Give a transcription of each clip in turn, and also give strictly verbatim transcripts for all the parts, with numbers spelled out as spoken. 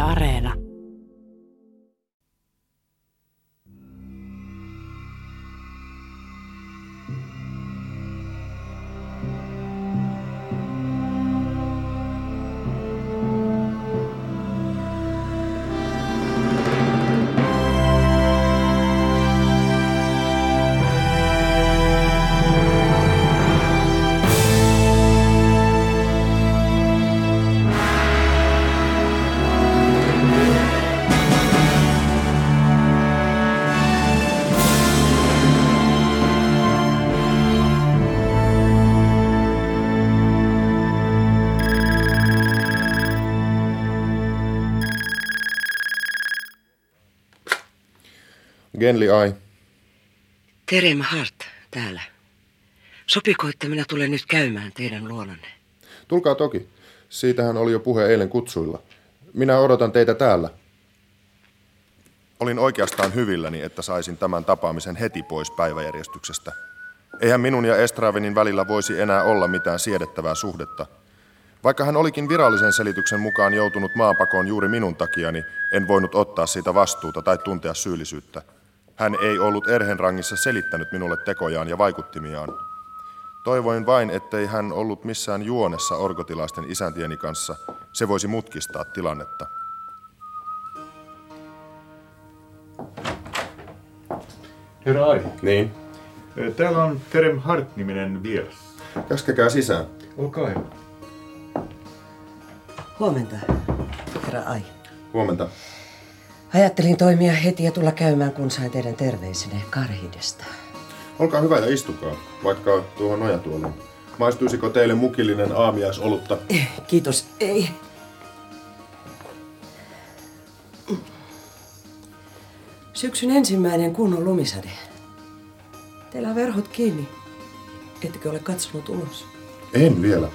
Areena. Genli Ai. Terem Hart täällä. Sopiko, että minä tulen nyt käymään teidän luonanne? Tulkaa toki. Siitähän oli jo puhe eilen kutsuilla. Minä odotan teitä täällä. Olin oikeastaan hyvilläni, että saisin tämän tapaamisen heti pois päiväjärjestyksestä. Eihän minun ja Estravenin välillä voisi enää olla mitään siedettävää suhdetta. Vaikka hän olikin virallisen selityksen mukaan joutunut maanpakoon juuri minun takiani, en voinut ottaa siitä vastuuta tai tuntea syyllisyyttä. Hän ei ollut Erhenrangissa selittänyt minulle tekojaan ja vaikuttimiaan. Toivoin vain, ettei hän ollut missään juonessa orgotilaisten isäntieni kanssa. Se voisi mutkistaa tilannetta. Herra Ai. Niin? Täällä on Terem Hart-niminen vieras. Käskekää sisään. Olkaa hyvä. Huomenta, herra Ai. Huomenta. Ajattelin toimia heti ja tulla käymään, kun sain teidän terveisenne Karhidesta. Olkaa hyvä ja istukaa, vaikka tuohon nojatuoliin. Maistuisiko teille mukillinen aamiaisolutta? Eh, kiitos, ei. Syksyn ensimmäinen kunnon lumisade. Teillä on verhot kiinni. Ettekö ole katsonut ulos? En vielä.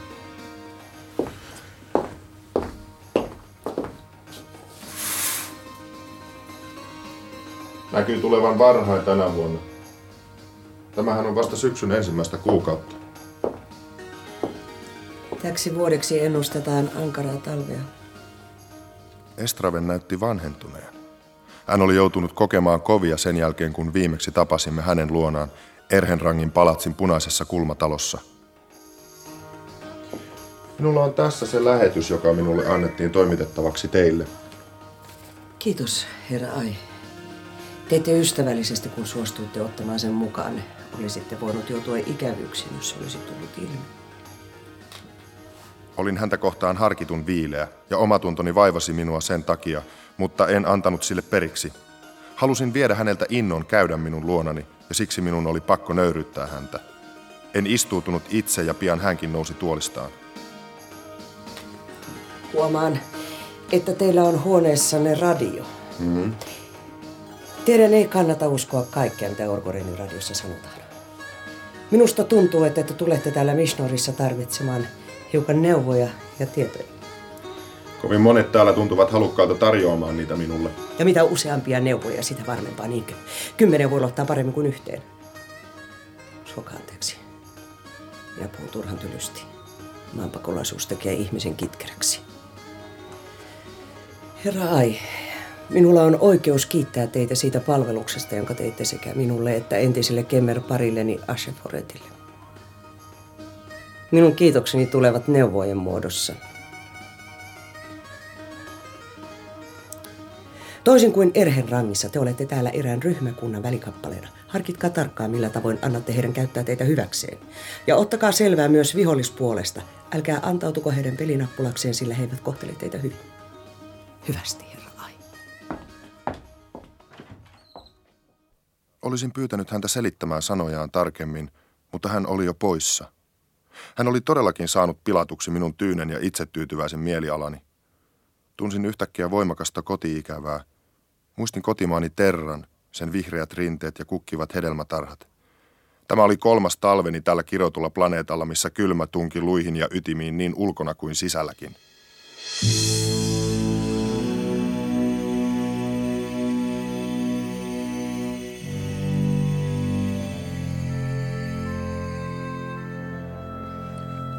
Näkyy tulevan varhain tänä vuonna. Tämähän on vasta syksyn ensimmäistä kuukautta. Täksi vuodeksi ennustetaan ankaraa talvea. Estraven näytti vanhentuneen. Hän oli joutunut kokemaan kovia sen jälkeen, kun viimeksi tapasimme hänen luonaan Erhenrangin palatsin punaisessa kulmatalossa. Minulla on tässä se lähetys, joka minulle annettiin toimitettavaksi teille. Kiitos, herra Ai. Teitte ystävällisesti, kun suostuitte ottamaan sen mukaan. Olisitte voinut joutua ikävyyksiin, jos olisi tullut ilmi. Olin häntä kohtaan harkitun viileä, ja omatuntoni vaivasi minua sen takia, mutta en antanut sille periksi. Halusin viedä häneltä innon käydä minun luonani, ja siksi minun oli pakko nöyryyttää häntä. En istuutunut itse, ja pian hänkin nousi tuolistaan. Huomaan, että teillä on huoneessanne radio. Mm-hmm. Teidän ei kannata uskoa kaikkea, mitä Orgorenin radiossa sanotaan. Minusta tuntuu, että te tulette täällä Mishnorissa tarvitsemaan hiukan neuvoja ja tietoja. Kovin monet täällä tuntuvat halukkaalta tarjoamaan niitä minulle. Ja mitä useampia neuvoja, sitä varmempaa, niinkö? Kymmenen voi ottaa paremmin kuin yhteen. Suokaa anteeksi. Minä puhun turhan tylysti. Maanpakolaisuus tekee ihmisen kitkeräksi. Herra Ai, minulla on oikeus kiittää teitä siitä palveluksesta, jonka teitte sekä minulle että entiselle Kemmer-parilleni Asheforetille. Minun kiitokseni tulevat neuvojen muodossa. Toisin kuin Erhenrangissa, te olette täällä erään ryhmäkunnan välikappaleena. Harkitkaa tarkkaan, millä tavoin annatte heidän käyttää teitä hyväkseen. Ja ottakaa selvää myös vihollispuolesta. Älkää antautuko heidän pelinappulakseen, sillä he eivät kohtele teitä hyvin. Hyvästi, herra Ai. Olisin pyytänyt häntä selittämään sanojaan tarkemmin, mutta hän oli jo poissa. Hän oli todellakin saanut pilatuksi minun tyynen ja itsetyytyväisen mielialani. Tunsin yhtäkkiä voimakasta koti-ikävää. Muistin kotimaani Terran, sen vihreät rinteet ja kukkivat hedelmätarhat. Tämä oli kolmas talveni tällä kirotulla planeetalla, missä kylmä tunki luihin ja ytimiin niin ulkona kuin sisälläkin.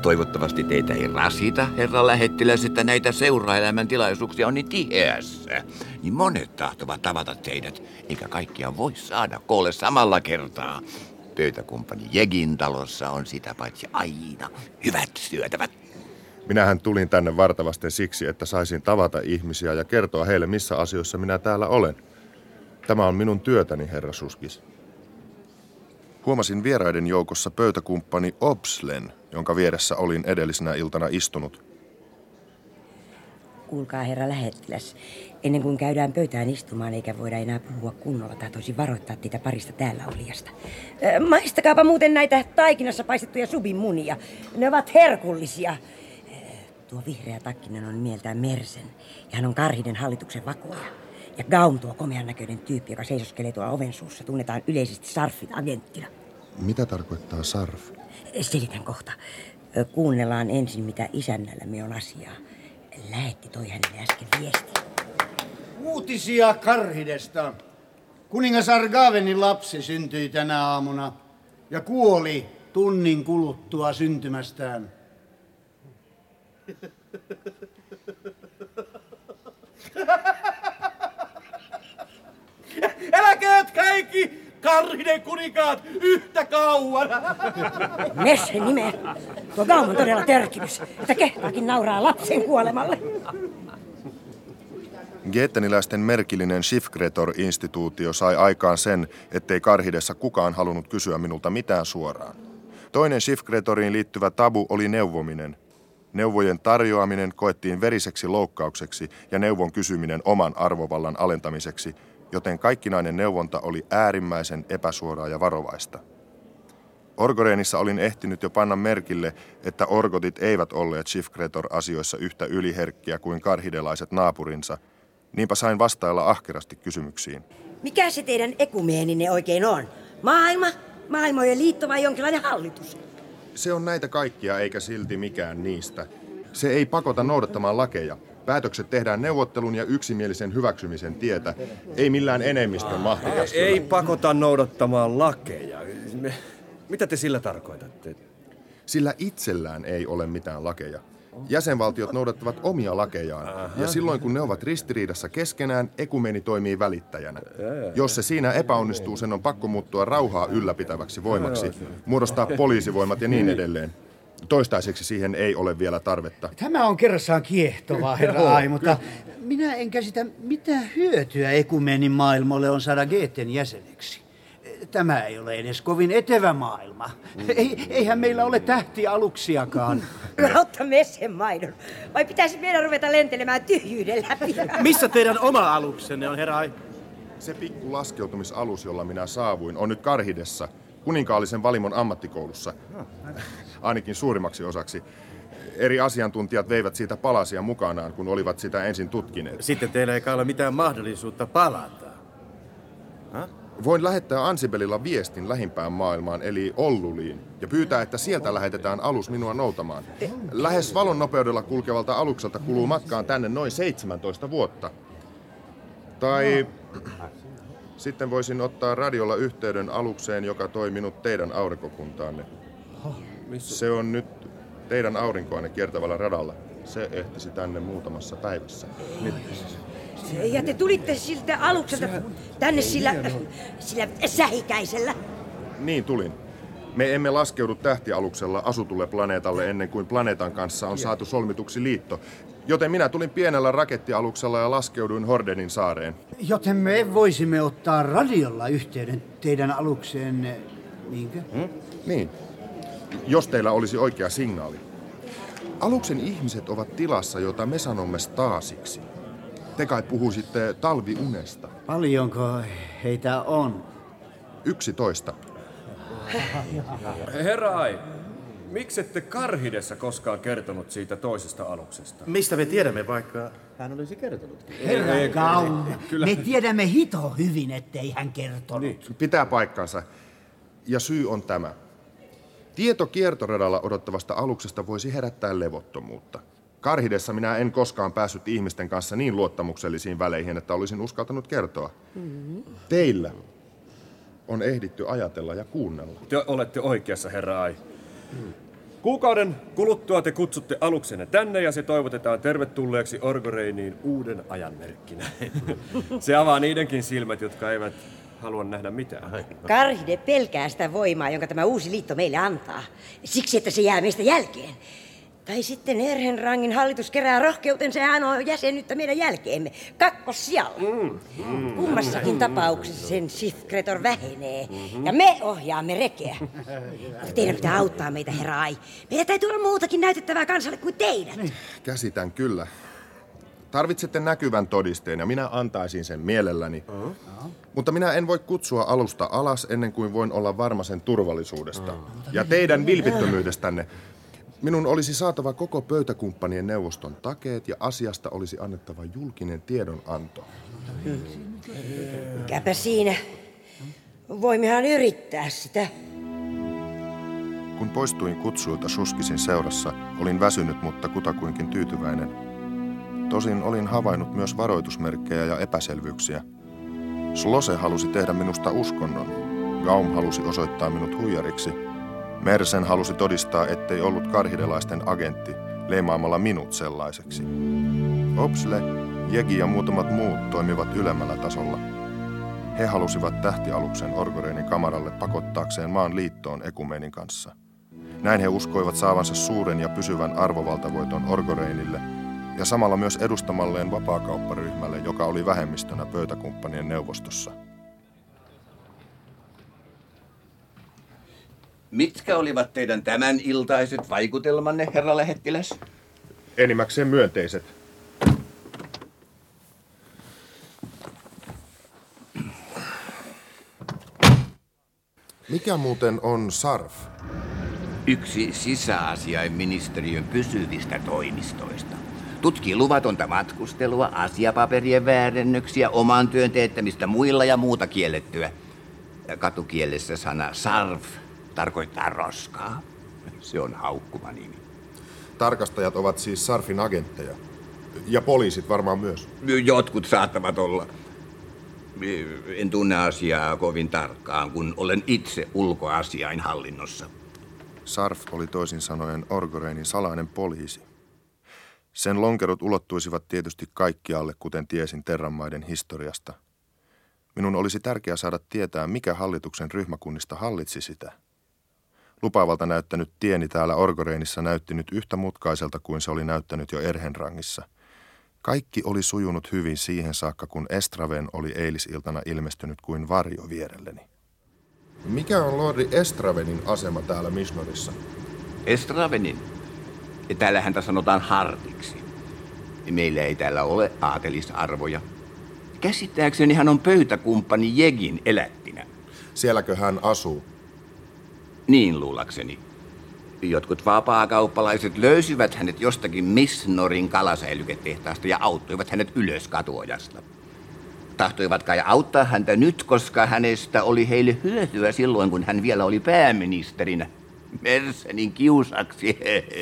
Toivottavasti teitä ei rasita, herra lähettiläs, että näitä seuraelämän tilaisuuksia on niin tiheässä. Niin monet tahtovat tavata teidät, eikä kaikkia voi saada koolle samalla kertaa. Pöytäkumppani Jegin talossa on sitä paitsi aina hyvät syötävät. Minähän tulin tänne vartavasten siksi, että saisin tavata ihmisiä ja kertoa heille, missä asioissa minä täällä olen. Tämä on minun työtäni, herra Suskis. Huomasin vieraiden joukossa pöytäkumppani Obslen, jonka vieressä olin edellisenä iltana istunut. Kuulkaa, herra lähettiläs. Ennen kuin käydään pöytään istumaan eikä voida enää puhua kunnolla, tahtoisin varoittaa teitä parista täällä olijasta. Äh, maistakaapa muuten näitä taikinassa paistettuja subinmunia. Ne ovat herkullisia. Äh, tuo vihreä takkinen on mieltään Mersen, ja hän on Karhiden hallituksen vakoja. Ja Gaum, tuo komean näköinen tyyppi, joka seisoskelee tuolla oven suussa, tunnetaan yleisesti Sarfin agenttina. Mitä tarkoittaa Sarf? Selitän kohta. Kuunnellaan ensin, mitä isännällämme on asiaa. Lähetti toi hänelle äsken viesti. Uutisia Karhidesta. Kuningas Argavenin lapsi syntyi tänä aamuna ja kuoli tunnin kuluttua syntymästään. Eläkööt kaikki Karhiden kuninkaat yhtä kauan! Mersen nimeä. Tuo Gaum on todella törkimys, että kehtaakin nauraa lapsen kuolemalle. Geetteniläisten merkillinen Schiffgretor-instituutio sai aikaan sen, ettei Karhidessa kukaan halunnut kysyä minulta mitään suoraan. Toinen Schiffgretoriin liittyvä tabu oli neuvominen. Neuvojen tarjoaminen koettiin veriseksi loukkaukseksi ja neuvon kysyminen oman arvovallan alentamiseksi, joten kaikkinainen neuvonta oli äärimmäisen epäsuoraa ja varovaista. Orgoreenissa olin ehtinyt jo panna merkille, että orgotit eivät olleet Schiffgretor-asioissa yhtä yliherkkiä kuin karhidelaiset naapurinsa, niinpä sain vastailla ahkerasti kysymyksiin. Mikä se teidän ekumeeninen oikein on? Maailma? Maailmojen liitto vai jonkinlainen hallitus? Se on näitä kaikkia eikä silti mikään niistä. Se ei pakota noudattamaan lakeja. Päätökset tehdään neuvottelun ja yksimielisen hyväksymisen tietä, ei millään enemmistön mahtikäskyllä. Ei pakota noudattamaan lakeja. Mitä te sillä tarkoitatte? Sillä itsellään ei ole mitään lakeja. Jäsenvaltiot noudattavat omia lakejaan, Aha. ja silloin kun ne ovat ristiriidassa keskenään, ekumeni toimii välittäjänä. Jos se siinä epäonnistuu, sen on pakko muuttua rauhaa ylläpitäväksi voimaksi, muodostaa poliisivoimat ja niin edelleen. Toistaiseksi siihen ei ole vielä tarvetta. Tämä on kerrassaan kiehtovaa, herra Ai, mutta minä en käsitä, mitä hyötyä ekumenin maailmalle on saada Geetten jäseneksi. Tämä ei ole edes kovin etevä maailma. Ei, eihän meillä ole tähtialuksiakaan. Rautta Mersen maidon. Vai pitäisi meidän ruveta lentelemään tyhjyyden läpi? Missä teidän oma aluksenne on, herra Ai? Se pikku laskeutumisalus, jolla minä saavuin, on nyt Karhidessa, kuninkaallisen valimon ammattikoulussa. Ainakin suurimmaksi osaksi. Eri asiantuntijat veivät siitä palasia mukanaan, kun olivat sitä ensin tutkineet. Sitten teillä ei ole mitään mahdollisuutta palata. Ha? Voin lähettää Ansibelilla viestin lähimpään maailmaan, eli Olluliin, ja pyytää, että sieltä lähetetään alus minua noutamaan. Lähes valon nopeudella kulkevalta alukselta kuluu matkaan tänne noin seitsemäntoista vuotta. Tai sitten voisin ottaa radiolla yhteyden alukseen, joka toi minut teidän aurinkokuntaanne. Se on nyt teidän aurinkoanne kiertävällä radalla. Se ehtisi tänne muutamassa päivässä. Nyt. Ja te tulitte siltä alukselta tänne sillä, sillä sähikäisellä? Niin tulin. Me emme laskeudu tähtialuksella asutulle planeetalle ennen kuin planeetan kanssa on saatu solmituksi liitto. Joten minä tulin pienellä rakettialuksella ja laskeuduin Hordenin saareen. Joten me voisimme ottaa radiolla yhteyden teidän alukseen, niinkö? Hmm? Niin. Jos teillä olisi oikea signaali. Aluksen ihmiset ovat tilassa, jota me sanomme staasiksi. Te kai puhuisitte talviunesta. Paljonko heitä on? Yksitoista. Herra Ai, miksi ette Karhidessa koskaan kertonut siitä toisesta aluksesta? Mistä me tiedämme, vaikka hän olisi kertonut? Herra Gaum, me tiedämme hito hyvin, ettei hän kertonut. Niin. Pitää paikkansa. Ja syy on tämä. Tieto kiertoradalla odottavasta aluksesta voisi herättää levottomuutta. Karhidessa minä en koskaan päässyt ihmisten kanssa niin luottamuksellisiin väleihin, että olisin uskaltanut kertoa. Mm-hmm. Teillä on ehditty ajatella ja kuunnella. Te olette oikeassa, herra Ai. Mm. Kuukauden kuluttua te kutsutte aluksenne tänne ja se toivotetaan tervetulleeksi Orgoreiniin uuden ajan merkkinä. Se avaa niidenkin silmät, jotka eivät halua nähdä mitään. Karhide pelkää sitä voimaa, jonka tämä uusi liitto meille antaa. Siksi, että se jää meistä jälkeen. Tai sitten Erhenrangin hallitus kerää rohkeutensa ja hän on jäsenyyttä meidän jälkeemme. Kakkossijalla. Mm, mm, Kummassakin mm, tapauksessa sen Sith-Kretor vähenee. Mm-hmm. Ja me ohjaamme rekeä. Teidän pitää auttaa meitä, herra Ai. Meidän täytyy olla muutakin näytettävää kansalle kuin teidät. Käsitän kyllä. Tarvitsette näkyvän todisteen ja minä antaisin sen mielelläni. Uh-huh. Mutta minä en voi kutsua alusta alas ennen kuin voin olla varma sen turvallisuudesta. Uh-huh. Ja teidän vilpittömyydestänne. Minun olisi saatava koko pöytäkumppanien neuvoston takeet ja asiasta olisi annettava julkinen tiedonanto. Mikäpä siinä. Voimmehan yrittää sitä. Kun poistuin kutsuilta Shuskisin seurassa, olin väsynyt, mutta kutakuinkin tyytyväinen. Tosin olin havainnut myös varoitusmerkkejä ja epäselvyyksiä. Slose halusi tehdä minusta uskonnon. Gaum halusi osoittaa minut huijariksi. Mersen halusi todistaa, ettei ollut karhidelaisten agentti, leimaamalla minut sellaiseksi. Opsle, Jegi ja muutamat muut toimivat ylemmällä tasolla. He halusivat tähtialuksen Orgoreinin kamaralle pakottaakseen maan liittoon Ekumenin kanssa. Näin he uskoivat saavansa suuren ja pysyvän arvovaltavoiton Orgoreinille ja samalla myös edustamalleen vapaakaupparyhmälle, joka oli vähemmistönä pöytäkumppanien neuvostossa. Mitkä olivat teidän tämän iltaiset vaikutelmanne, herra lähettiläs? Enimmäkseen myönteiset. Mikä muuten on Sarf? Yksi sisäasiainministeriön pysyvistä toimistoista. Tutkii luvatonta matkustelua, asiapaperien väärennöksiä, oman työn teettämistä muilla ja muuta kiellettyä. Katukielessä sana Sarf tarkoittaa roskaa. Se on haukkuma nimi. Tarkastajat ovat siis Sarfin agentteja. Ja poliisit varmaan myös. Jotkut saattavat olla. En tunne asiaa kovin tarkkaan, kun olen itse ulkoasiainhallinnossa. Sarf oli toisin sanoen Orgoreinin salainen poliisi. Sen lonkerot ulottuisivat tietysti kaikkialle, kuten tiesin Terranmaiden historiasta. Minun olisi tärkeää saada tietää, mikä hallituksen ryhmäkunnista hallitsi sitä. Lupaavalta näyttänyt tieni täällä Orgoreinissa näytti nyt yhtä mutkaiselta kuin se oli näyttänyt jo Erhenrangissa. Kaikki oli sujunut hyvin siihen saakka, kun Estraven oli eilisiltana ilmestynyt kuin varjo vierelleni. Mikä on Lordi Estravenin asema täällä Mishnorissa? Estravenin? Täällä häntä sanotaan Hartiksi. Meillä ei täällä ole aatelisarvoja. Käsittääkseni hän on pöytäkumppani Jegin elättinä. Sielläkö hän asuu? Niin luulakseni. Jotkut vapaakauppalaiset löysivät hänet jostakin Mishnorin kalasäilyketehtaasta ja auttoivat hänet ylös katuojasta. Tahtoivat kai auttaa häntä nyt, koska hänestä oli heille hyötyä silloin, kun hän vielä oli pääministerinä. Mersenin kiusaksi.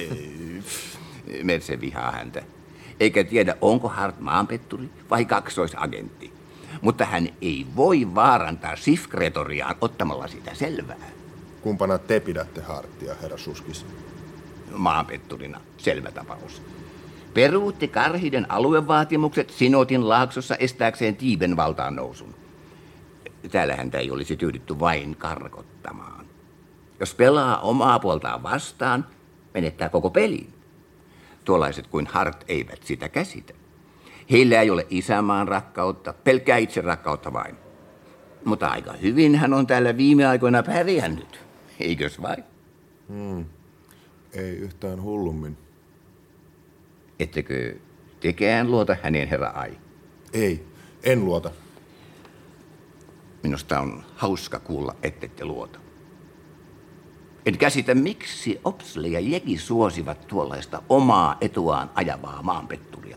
Mersen vihaa häntä. Eikä tiedä, onko Hart maanpetturi vai kaksoisagentti. Mutta hän ei voi vaarantaa Sith-Kretoriaan ottamalla sitä selvää. Kumpana te pidätte Hartia, herra Shuskis? Maanpetturina, selvä tapaus. Peruutti Karhiden aluevaatimukset Sinotin laaksossa estääkseen Tiiben valtaan nousun. Täällä häntä ei olisi tyydytty vain karkottamaan. Jos pelaa omaa puoltaan vastaan, menettää koko pelin. Tuollaiset kuin Hart eivät sitä käsitä. Heillä ei ole isämaan rakkautta, pelkkää itse rakkautta vain. Mutta aika hyvin hän on täällä viime aikoina pärjännyt, eikös vain? Hmm. Ei yhtään hullummin. Ettekö tekään luota häneen, herra Ai? Ei, en luota. Minusta on hauska kuulla, ettette luota. En käsitä, miksi Opsle ja Jegi suosivat tuollaista omaa etuaan ajavaa maanpetturia.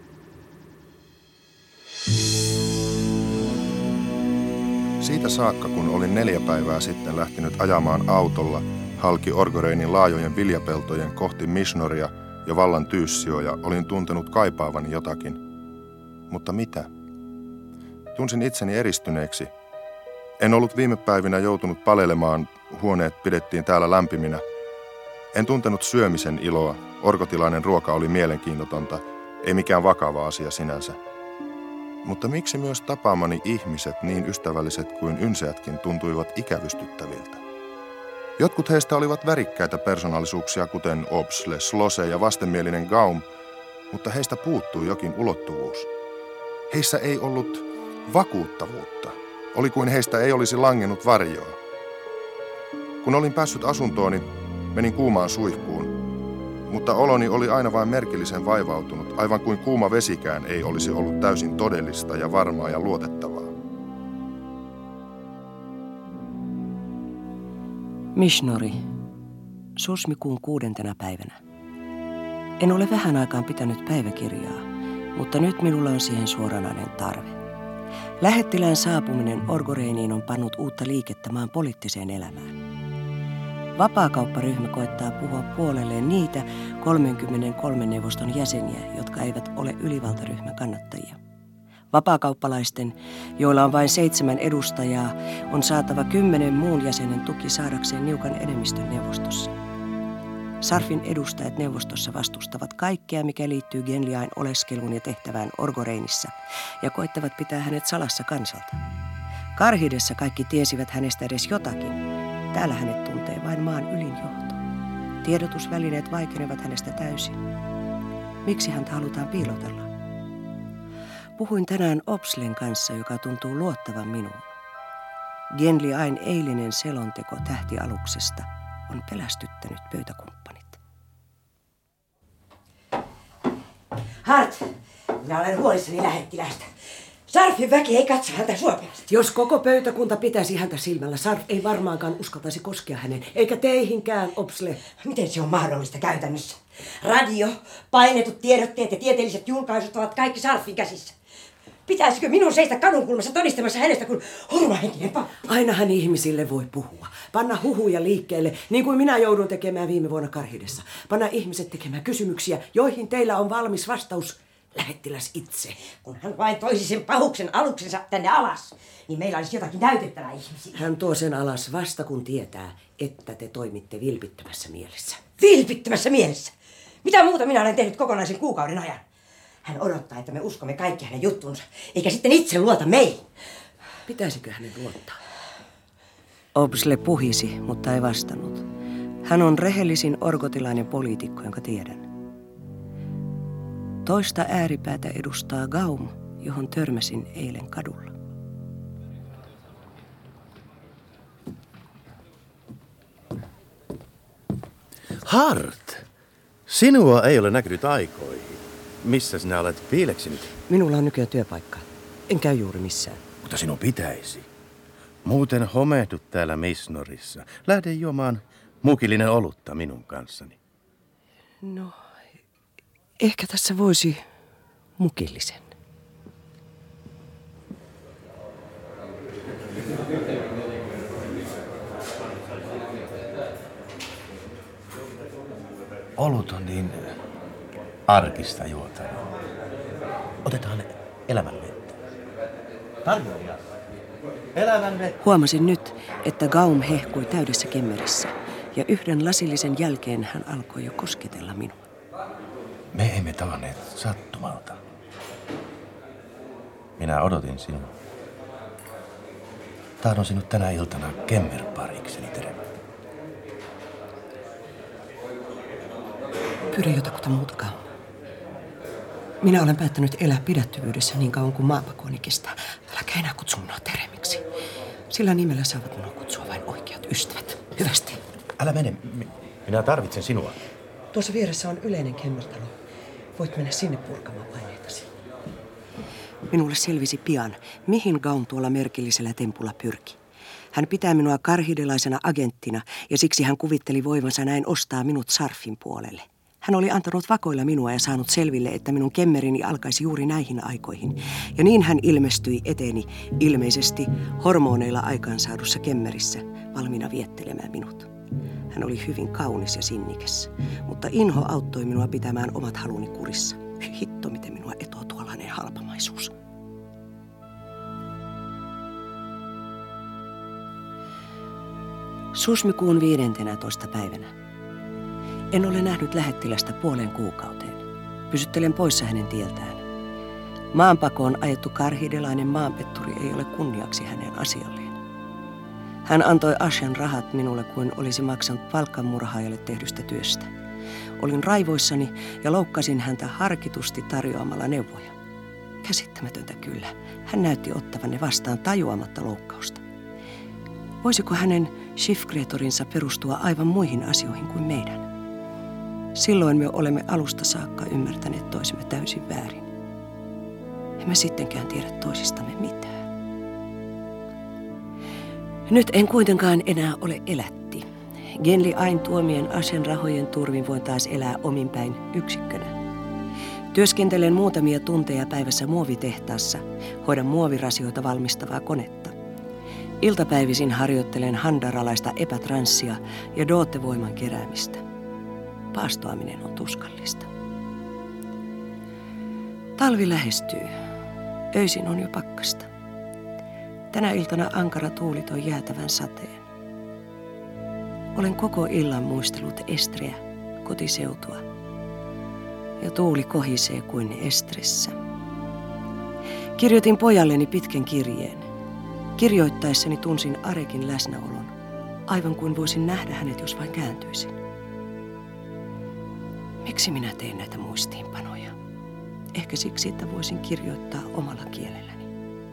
Siitä saakka, kun olin neljä päivää sitten lähtenyt ajamaan autolla halki Orgoreinin laajojen viljapeltojen kohti Mishnoria ja vallan Tyyssioja, olin tuntenut kaipaavani jotakin. Mutta mitä? Tunsin itseni eristyneeksi. En ollut viime päivinä joutunut palelemaan, huoneet pidettiin täällä lämpiminä. En tuntenut syömisen iloa, orkotilainen ruoka oli mielenkiinnotonta, ei mikään vakava asia sinänsä. Mutta miksi myös tapaamani ihmiset, niin ystävälliset kuin ynseätkin, tuntuivat ikävystyttäviltä? Jotkut heistä olivat värikkäitä persoonallisuuksia, kuten Obsle, Slose ja vastenmielinen Gaum, mutta heistä puuttui jokin ulottuvuus. Heissä ei ollut vakuuttavuutta. Oli kuin heistä ei olisi langennut varjoa. Kun olin päässyt asuntooni, menin kuumaan suihkuun, mutta oloni oli aina vain merkillisen vaivautunut, aivan kuin kuuma vesikään ei olisi ollut täysin todellista ja varmaa ja luotettavaa. Mishnori, Susmikuun kuudentena päivänä. En ole vähän aikaan pitänyt päiväkirjaa, mutta nyt minulla on siihen suoranainen tarve. Lähettilään saapuminen Orgoreiniin on pannut uutta liikettä maan poliittiseen elämään. Vapaakaupparyhmä koettaa puhua puolelleen niitä kolmekymmentäkolme neuvoston jäseniä, jotka eivät ole ylivaltaryhmän kannattajia. Vapaakauppalaisten, joilla on vain seitsemän edustajaa, on saatava kymmenen muun jäsenen tuki saadakseen niukan enemmistön neuvostossa. Sarfin edustajat neuvostossa vastustavat kaikkea, mikä liittyy Genliain oleskeluun ja tehtävään Orgoreinissa, ja koettavat pitää hänet salassa kansalta. Karhidessa kaikki tiesivät hänestä edes jotakin. Täällä hänet tuntee vain maan ylin johto. Tiedotusvälineet vaikenevat hänestä täysin. Miksi häntä halutaan piilotella? Puhuin tänään Obslen kanssa, joka tuntuu luottavan minuun. Genliain eilinen selonteko tähtialuksesta on pelästyttänyt pöytäkumppanit. Hart, minä olen huolissani lähettilästä. Sarfin väki ei katso häntä suopeasti. Jos koko pöytäkunta pitäisi häntä silmällä, Sarf ei varmaankaan uskaltaisi koskea hänen, eikä teihinkään, Obsle. Miten se on mahdollista käytännössä? Radio, painetut tiedotteet ja tieteelliset julkaisut ovat kaikki Sarfin käsissä. Pitäisikö minun seistä kadunkulmassa todistamassa hänestä kuin hurmahenkinen pappa? Ainahan ihmisille voi puhua. Panna huhuja liikkeelle, niin kuin minä joudun tekemään viime vuonna Karhidessa. Panna ihmiset tekemään kysymyksiä, joihin teillä on valmis vastaus. Lähettiläs itse. Kun hän vain toisi sen pahuksen aluksensa tänne alas, niin meillä olisi jotakin näytettävää ihmisiä. Hän tuo sen alas vasta kun tietää, että te toimitte vilpittömässä mielessä. Vilpittömässä mielessä? Mitä muuta minä olen tehnyt kokonaisen kuukauden ajan? Hän odottaa, että me uskomme kaikki hänen juttunsa, eikä sitten itse luota meihin. Pitäisikö hänen luottaa? Obsle puhisi, mutta ei vastannut. Hän on rehellisin orgotilainen poliitikko, jonka tiedän. Toista ääripäätä edustaa Gaum, johon törmäsin eilen kadulla. Hart! Sinua ei ole näkynyt aikoihin. Missä sinä olet piileksinyt? Minulla on nykyään työpaikka. En käy juuri missään. Mutta sinun pitäisi. Muuten homehdut täällä Misnorissa. Lähde juomaan mukillinen olutta minun kanssani. No, ehkä tässä voisi mukillisen. Olut on niin arkista juotavaa. Otetaan elämänvettä. Tarjoilija. Elämänvettä. Huomasin nyt, että Gaum hehkui täydessä kemmerissä, ja yhden lasillisen jälkeen hän alkoi jo kosketella minua. Me emme tavanneet sattumalta. Minä odotin sinua. Tahdon sinut tänä iltana kemmerparikseni, Terem. Pyydä jotakuta muutakaan. Minä olen päättänyt elää pidättyvyydessä niin kauan kuin maapakooni kestää. Äläkä enää kutsu minua Teremiksi. Sillä nimellä saavat minua kutsua vain oikeat ystävät. Hyvästi. Älä mene. Minä tarvitsen sinua. Tuossa vieressä on yleinen kemmertalo. Voit mennä sinne purkamaan paineitasi. Minulle selvisi pian, mihin Gaum tuolla merkillisellä tempulla pyrki. Hän pitää minua karhidelaisena agenttina ja siksi hän kuvitteli voivansa näin ostaa minut Sarfin puolelle. Hän oli antanut vakoilla minua ja saanut selville, että minun kemmerini alkaisi juuri näihin aikoihin. Ja niin hän ilmestyi eteeni, ilmeisesti hormoneilla aikaansaadussa kemmerissä, valmiina viettelemään minut. Hän oli hyvin kaunis ja sinnikäs, mutta inho auttoi minua pitämään omat haluni kurissa. Hitto, miten minua etoo tuollainen halpamaisuus. Susmikuun viidentenä toista päivänä. En ole nähnyt lähettilästä puoleen kuukauteen. Pysyttelen poissa hänen tieltään. Maanpakoon ajettu karhidelainen maanpetturi ei ole kunniaksi hänen asialleen. Hän antoi Ashen rahat minulle, kuin olisi maksanut palkkamurhaajalle tehdystä työstä. Olin raivoissani ja loukkasin häntä harkitusti tarjoamalla neuvoja. Käsittämätöntä kyllä. Hän näytti ottavan ne vastaan tajuamatta loukkausta. Voisiko hänen Shifkretorinsa perustua aivan muihin asioihin kuin meidän? Silloin me olemme alusta saakka ymmärtäneet toisemme täysin väärin. Emme sittenkään tiedä toisistamme mitään. Nyt en kuitenkaan enää ole elätti. Genli Ain tuomien Ashen rahojen turvin voin taas elää ominpäin yksikkönä. Työskentelen muutamia tunteja päivässä muovitehtaassa, hoidan muovirasioita valmistavaa konetta. Iltapäivisin harjoittelen handaralaista epätranssia ja doottevoiman keräämistä. Paastoaminen on tuskallista. Talvi lähestyy. Öisin on jo pakkasta. Tänä iltana ankara tuuli toi jäätävän sateen. Olen koko illan muistellut Estreä, kotiseutua. Ja tuuli kohisee kuin Estressä. Kirjoitin pojalleni pitkän kirjeen. Kirjoittaessani tunsin Arekin läsnäolon, aivan kuin voisin nähdä hänet, jos vain kääntyisin. Miksi minä teen näitä muistiinpanoja? Ehkä siksi, että voisin kirjoittaa omalla kielelläni.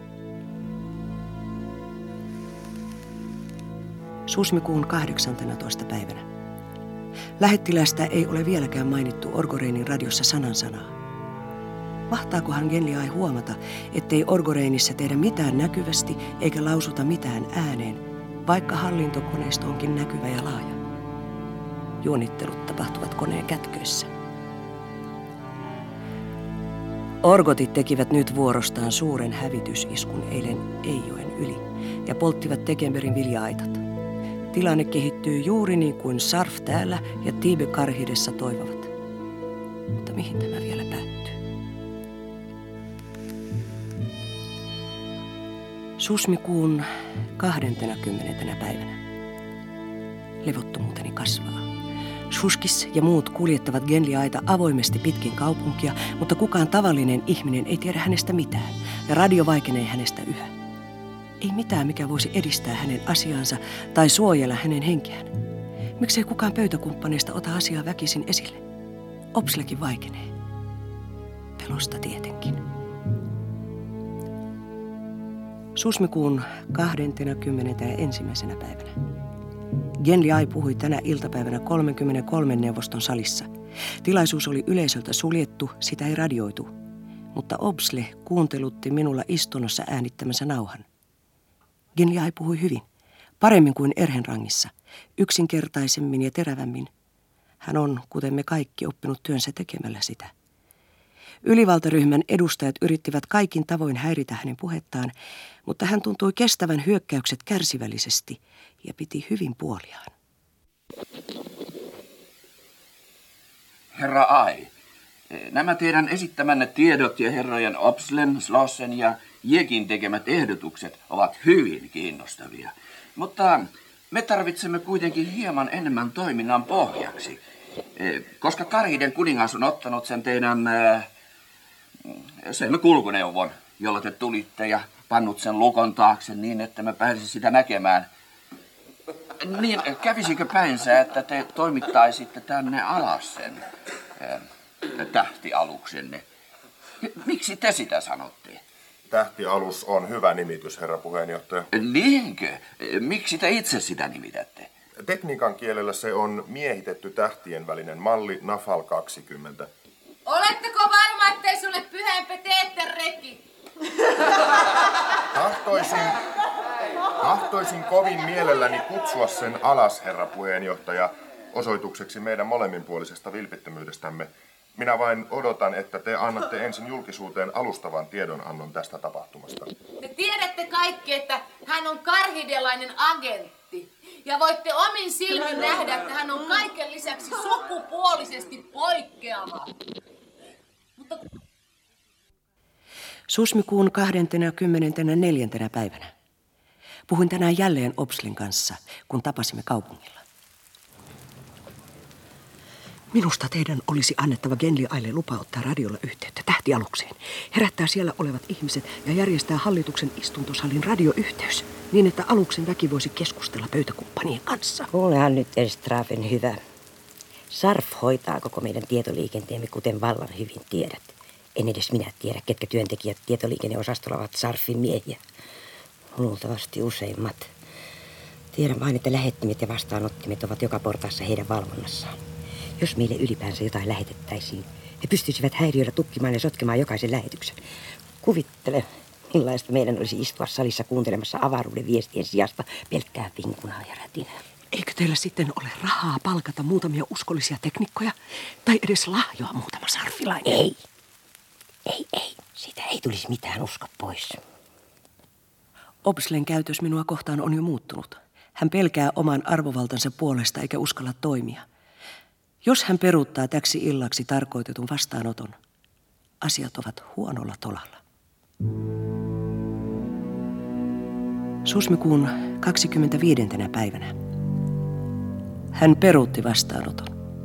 Susmikuun kahdeksanteenatoista päivänä. Lähettilästä ei ole vieläkään mainittu Orgoreinin radiossa sanan sanaa. Mahtaakohan Genli Ai huomata, ettei Orgoreinissa tehdä mitään näkyvästi eikä lausuta mitään ääneen, vaikka hallintokoneisto onkin näkyvä ja laaja. Juonittelut tapahtuvat koneen kätköissä. Orgotit tekivät nyt vuorostaan suuren hävitysiskun eilen Eijoen yli ja polttivat Tekemberin vilja-aitat. Tilanne kehittyy juuri niin kuin Sarf täällä ja Tibe Karhidessa toivovat. Mutta mihin tämä vielä päättyy? Susmikuun kahdentenakymmenentenä päivänä. Levottomuuteni kasvaa. Shuskis ja muut kuljettavat Genli Aita avoimesti pitkin kaupunkia, mutta kukaan tavallinen ihminen ei tiedä hänestä mitään, ja radio vaikenee hänestä yhä. Ei mitään, mikä voisi edistää hänen asiaansa tai suojella hänen henkeään. Miksei kukaan pöytäkumppaneista ota asiaa väkisin esille? Obslekin vaikenee. Pelosta tietenkin. Susmikuun kahdentenakymmenentenäensimmäisenä päivänä. Genli Ai puhui tänä iltapäivänä kolmekymmentäkolme neuvoston salissa. Tilaisuus oli yleisöltä suljettu, sitä ei radioitu. Mutta Obsle kuuntelutti minulla istunnossa äänittämänsä nauhan. Genli Ai puhui hyvin, paremmin kuin Erhenrangissa, yksinkertaisemmin ja terävämmin. Hän on, kuten me kaikki, oppinut työnsä tekemällä sitä. Ylivaltaryhmän edustajat yrittivät kaikin tavoin häiritä hänen puhettaan, mutta hän tuntui kestävän hyökkäykset kärsivällisesti ja piti hyvin puoliaan. Herra Ai, nämä teidän esittämänne tiedot ja herrojen Obslen, Slossen ja Jekin tekemät ehdotukset ovat hyvin kiinnostavia. Mutta me tarvitsemme kuitenkin hieman enemmän toiminnan pohjaksi, koska Karhiden kuningas on ottanut sen teidän sen kulkuneuvon, jolla te tulitte ja pannut sen lukon taakse niin, että me pääsisi sitä näkemään. Niin, kävisikö päinsä, että te toimittaisitte tänne alas sen äh, tähtialuksenne? Miksi te sitä sanotte? Tähtialus on hyvä nimitys, herra puheenjohtaja. Niinkö? Miksi te itse sitä nimitätte? Tekniikan kielellä se on miehitetty tähtien välinen malli Nafal kaksikymmentä. Oletteko varma, ettei se ole pyhempi teettereki? Tahtoisin, tahtoisin kovin mielelläni kutsua sen alas, herra puheenjohtaja, osoitukseksi meidän molemminpuolisesta vilpittömyydestämme. Minä vain odotan, että te annatte ensin julkisuuteen alustavan tiedonannon tästä tapahtumasta. Te tiedätte kaikki, että hän on karhidelainen agentti. Ja voitte omin silmin nähdä, että hän on kaiken lisäksi sukupuolisesti poikkeava. Mutta... Susmikuun kahdentenakymmenentenäneljäntenä päivänä. Puhuin tänään jälleen Obslen kanssa, kun tapasimme kaupungilla. Minusta teidän olisi annettava Genli Aille lupa ottaa radiolla yhteyttä tähtialukseen, herättää siellä olevat ihmiset ja järjestää hallituksen istuntosalin radioyhteys, niin että aluksen väki voisi keskustella pöytäkumppanien kanssa. Kuulehan nyt, Estraven hyvä. Sarf hoitaa koko meidän tietoliikenteemme, kuten vallan hyvin tiedät. En edes minä tiedä, ketkä työntekijät tietoliikenneosastolla ovat Sarfin miehiä. Luultavasti useimmat. Tiedän vain, että lähettimet ja vastaanottimet ovat joka portaassa heidän valvonnassaan. Jos meille ylipäänsä jotain lähetettäisiin, he pystyisivät häiriöllä tukkimaan ja sotkemaan jokaisen lähetyksen. Kuvittele, millaista meidän olisi istua salissa kuuntelemassa avaruuden viestien sijasta pelkkää vinkunaa ja rätinää. Eikö teillä sitten ole rahaa palkata muutamia uskollisia teknikkoja? Tai edes lahjoa muutama sarfilainen? Ei. Ei, ei. Siitä ei tulisi mitään, usko pois. Obslen käytös minua kohtaan on jo muuttunut. Hän pelkää oman arvovaltansa puolesta eikä uskalla toimia. Jos hän peruuttaa täksi illaksi tarkoitetun vastaanoton, asiat ovat huonolla tolalla. Susmikuun kaksikymmentäviidentenä päivänä hän peruutti vastaanoton.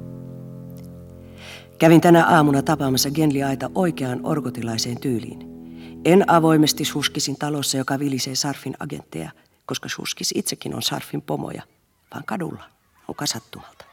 Kävin tänä aamuna tapaamassa Genli Aita oikeaan orgotilaiseen tyyliin. En avoimesti Shuskisin talossa, joka vilisee Sarfin agentteja, koska Shuskis itsekin on Sarfin pomoja, vaan kadulla, muka sattumalta.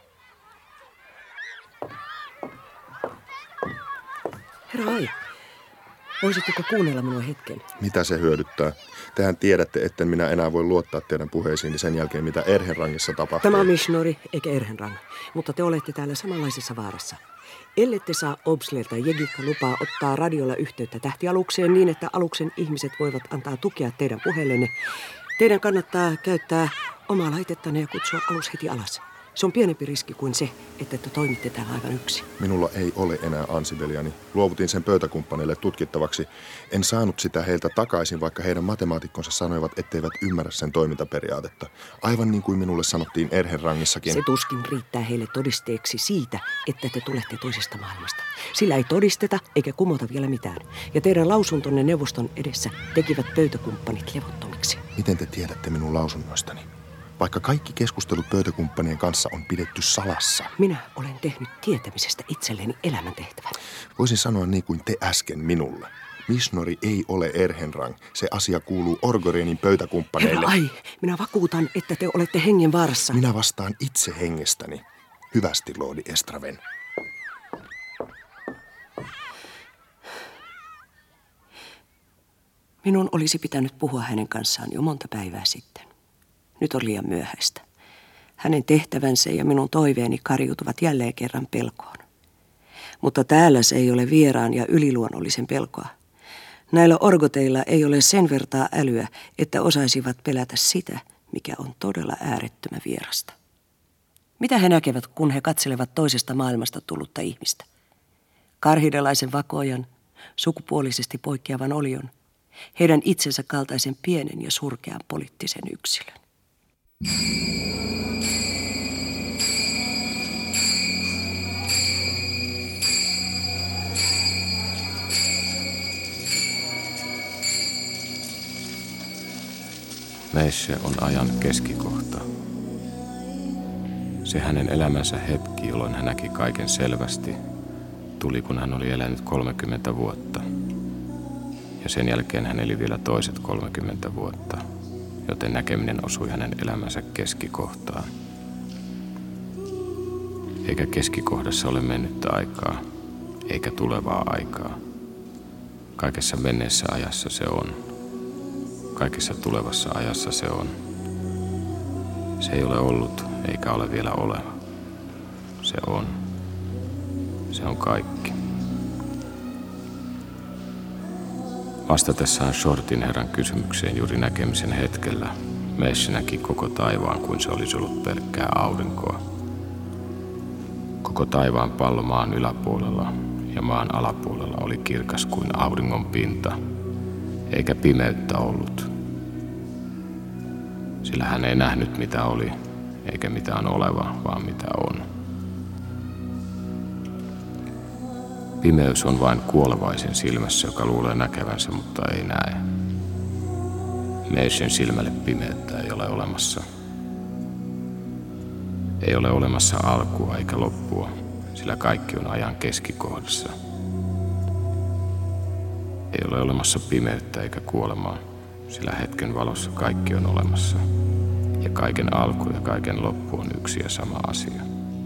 Herra Ai, voisitteko kuunnella minua hetken? Mitä se hyödyttää? Tehän tiedätte, etten minä enää voi luottaa teidän puheisiin sen jälkeen, mitä Erhenrangissa tapahtui. Tämä on Mishnori eikä Erhenrang, mutta te olette täällä samanlaisessa vaarassa. Ellette saa Obslelta Jegikka lupaa ottaa radiolla yhteyttä tähtialukseen niin, että aluksen ihmiset voivat antaa tukea teidän puheellenne, teidän kannattaa käyttää omaa laitettanne ja kutsua alus heti alas. Se on pienempi riski kuin se, että te toimitte täällä aivan yksin. Minulla ei ole enää ansibeliani. Luovutin sen pöytäkumppaneille tutkittavaksi. En saanut sitä heiltä takaisin, vaikka heidän matemaatikkonsa sanoivat, etteivät ymmärrä sen toimintaperiaatetta. Aivan niin kuin minulle sanottiin Erhenrangissakin. Se tuskin riittää heille todisteeksi siitä, että te tulette toisesta maailmasta. Sillä ei todisteta eikä kumota vielä mitään. Ja teidän lausuntonne neuvoston edessä tekivät pöytäkumppanit levottomiksi. Miten te tiedätte minun lausunnoistani? Vaikka kaikki keskustelut pöytäkumppanien kanssa on pidetty salassa. Minä olen tehnyt tietämisestä itselleni elämäntehtävän. Voisin sanoa niin kuin te äsken minulle. Mishnori ei ole Erhenrang. Se asia kuuluu Orgorenin pöytäkumppaneille. Herra Ai, minä vakuutan, että te olette hengen vaarassa. Minä vastaan itse hengestäni. Hyvästi, Lordi Estraven. Minun olisi pitänyt puhua hänen kanssaan jo monta päivää sitten. Nyt on liian myöhäistä. Hänen tehtävänsä ja minun toiveeni kariutuvat jälleen kerran pelkoon. Mutta täällä se ei ole vieraan ja yliluonnollisen pelkoa. Näillä orgoteilla ei ole sen vertaa älyä, että osaisivat pelätä sitä, mikä on todella äärettömän vierasta. Mitä he näkevät, kun he katselevat toisesta maailmasta tullutta ihmistä? Karhidelaisen vakojan, sukupuolisesti poikkeavan olion, heidän itsensä kaltaisen pienen ja surkean poliittisen yksilön. Meissä on ajan keskikohta. Se hänen elämänsä hetki, jolloin hän näki kaiken selvästi, tuli kun hän oli elänyt kolmekymmentä vuotta. Ja sen jälkeen hän eli vielä toiset kolmekymmentä vuotta, joten näkeminen osui hänen elämänsä keskikohtaan. Eikä keskikohdassa ole mennyttä aikaa, eikä tulevaa aikaa. Kaikessa menneessä ajassa se on. Kaikessa tulevassa ajassa se on. Se ei ole ollut, eikä ole vielä oleva. Se on. Se on kaikki. Vastatessaan Shortin herran kysymykseen juuri näkemisen hetkellä, Mesh näki koko taivaan kuin se olisi ollut pelkkää aurinkoa. Koko taivaan pallo maan yläpuolella ja maan alapuolella oli kirkas kuin auringon pinta, eikä pimeyttä ollut. Sillä hän ei nähnyt mitä oli, eikä mitä on oleva, vaan mitä on. Pimeys on vain kuolevaisen silmässä, joka luulee näkevänsä, mutta ei näe. Meshen silmälle pimeyttä ei ole olemassa. Ei ole olemassa alkua eikä loppua, sillä kaikki on ajan keskikohdassa. Ei ole olemassa pimeyttä eikä kuolemaa, sillä hetken valossa kaikki on olemassa. Ja kaiken alku ja kaiken loppu on yksi ja sama asia.